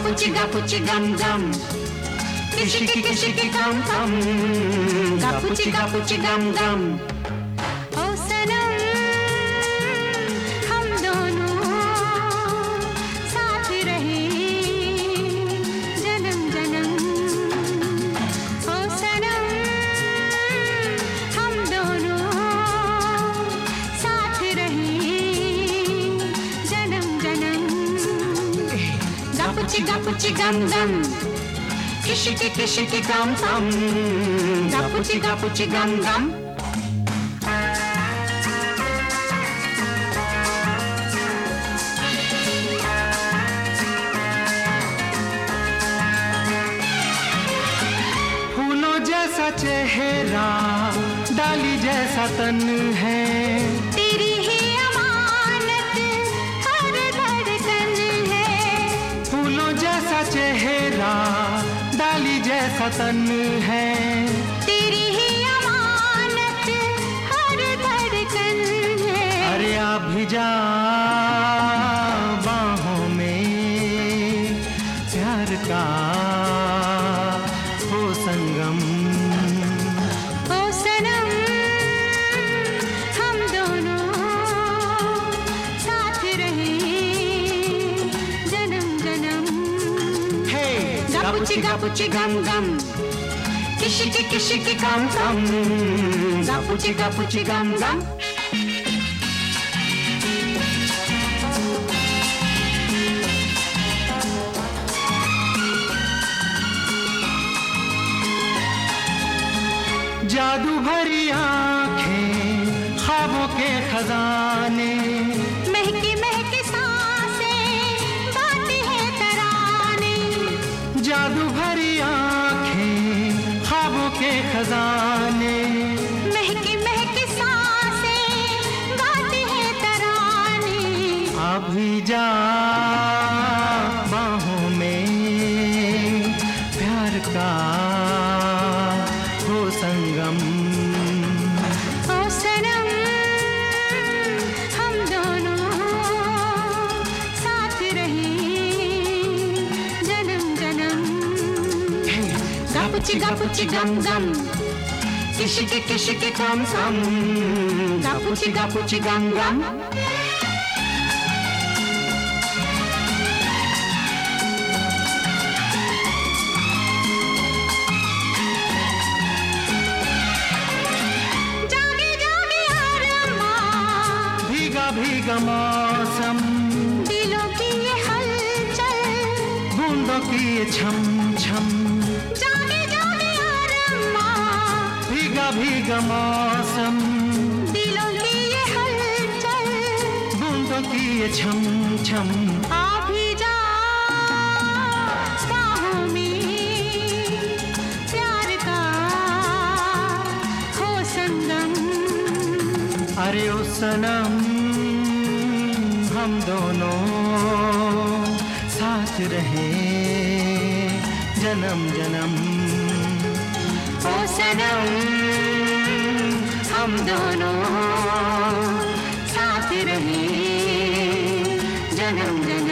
puchi gum gum. Kishi gum gum. Puchi gum gum. ओ सनम हम दोनों साथ रहे जन्म जन्म। ओ सनम हम दोनों साथ रहे जन्म जन्म। Puchi gum gum. Kishi gum gum. Puchi gum gum. फूलों जैसा चेहरा, डाली जैसा तन है, तेरी ही अमानत हर धड़कन है। फूलों जैसा चेहरा, डाली जैसा तन है, तेरी ही अमानत हर धड़कन है। अरे आ भी जा बाहों में, प्यार का हो संगम। ओ सनम हम दोनों साथ रहे जन्म जन्म। Puchi gum gum. Kishi gum gum. Puchi gum gum. जादू भरी आंखें, ख्वाबों के खजाने, महकी महकी सांसें गाते हैं तराने। जादू भरी आंखें, ख्वाबों के खजाने, महकी महकी सांसें गाते हैं तराने। अभी जा बाहों में, प्यार का हो संगम। ओ सनम हम दोनों साथ रहे जन्म जन्म। Puchi gum gum. Kishi gum gum. Puchi gum gum. जागे जागे अरमान, भीगा भीगा मौसम, दिलों की ये हलचल, बूंदों की ये छम छम। जागे जागे अरमान, भीगा भीगा मौसम, दिलों की ये हलचल, बूंदों की ये छम छम। आ भी जा बाहों में, प्यार का हो संगम। अरे ओ सनम हम दोनों साथ रहे जन्म जन्म। ओ सनम हम दोनों साथ रहे जन्म जन्म।